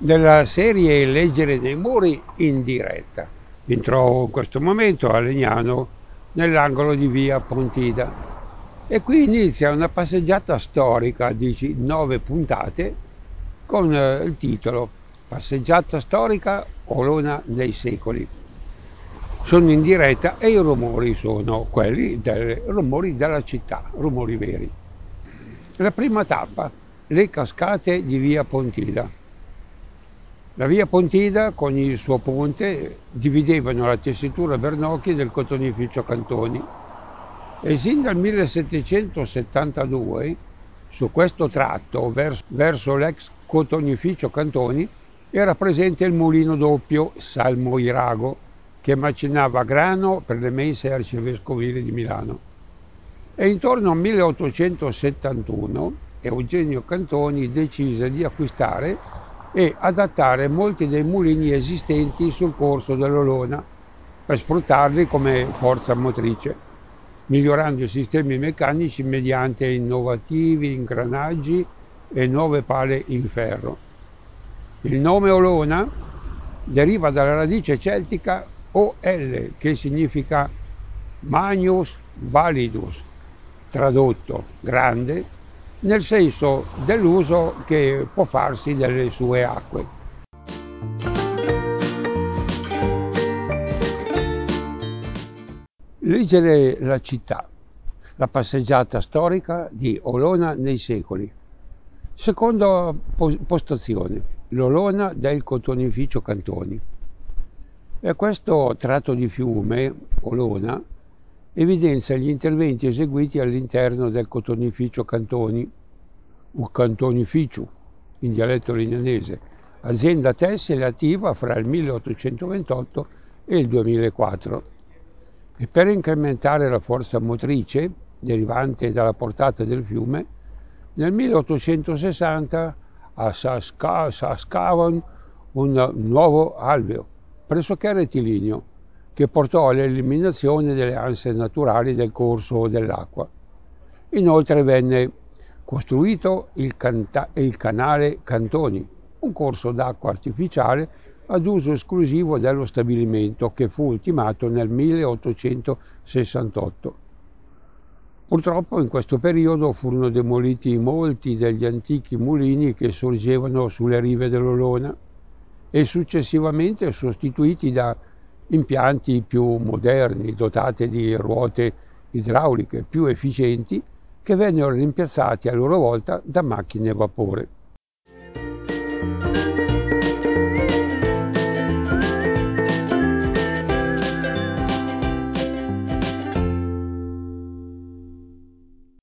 della serie Leggere dei muri in diretta. Mi trovo in questo momento a Legnano, nell'angolo di via Pontida, e qui inizia una passeggiata storica di 9 puntate con il titolo Passeggiata storica Olona nei secoli. Sono in diretta e i rumori sono quelli rumori della città, rumori veri. La prima tappa, le cascate di via Pontida. La via Pontida con il suo ponte dividevano la tessitura Bernocchi del cotonificio Cantoni e sin dal 1772 su questo tratto verso l'ex cotonificio Cantoni era presente il mulino doppio Salmo Irago che macinava grano per le mense arcivescovili di Milano. E intorno al 1871 Eugenio Cantoni decise di acquistare e adattare molti dei mulini esistenti sul corso dell'Olona per sfruttarli come forza motrice, migliorando i sistemi meccanici mediante innovativi ingranaggi e nuove pale in ferro. Il nome Olona deriva dalla radice celtica OL, che significa Magnus Validus, tradotto grande, nel senso dell'uso che può farsi delle sue acque. Leggere la città, la passeggiata storica di Olona nei secoli. Seconda postazione, l'Olona del cotonificio Cantoni. E questo tratto di fiume, Olona, evidenzia gli interventi eseguiti all'interno del cotonificio Cantoni, un cantonificio in dialetto legnanese, azienda tessile attiva fra il 1828 e il 2004. E per incrementare la forza motrice derivante dalla portata del fiume, nel 1860 scavano un nuovo alveo, pressoché rettilineo, che portò all'eliminazione delle anse naturali del corso dell'acqua. Inoltre venne costruito il canale Cantoni, un corso d'acqua artificiale ad uso esclusivo dello stabilimento che fu ultimato nel 1868. Purtroppo in questo periodo furono demoliti molti degli antichi mulini che sorgevano sulle rive dell'Olona e successivamente sostituiti da impianti più moderni, dotati di ruote idrauliche più efficienti, che vennero rimpiazzati a loro volta da macchine a vapore.